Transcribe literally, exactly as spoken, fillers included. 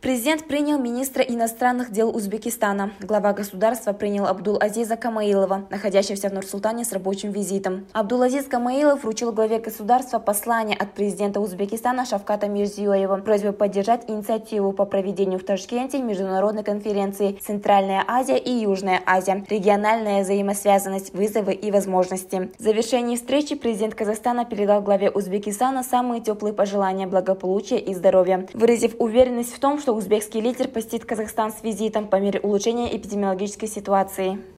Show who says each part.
Speaker 1: Президент принял министра иностранных дел Узбекистана. Глава государства принял Абдул-Азиза Камаилова, находящегося в Нур-Султане с рабочим визитом. Абдул-Азиз Камаилов вручил главе государства послание от президента Узбекистана Шавката Мирзиёева просьбой поддержать инициативу по проведению в Ташкенте международной конференции «Центральная Азия и Южная Азия. Региональная взаимосвязанность, вызовы и возможности». В завершении встречи президент Казахстана передал главе Узбекистана самые теплые пожелания благополучия и здоровья, выразив уверенность в том, что узбекский лидер посетит Казахстан с визитом по мере улучшения эпидемиологической ситуации.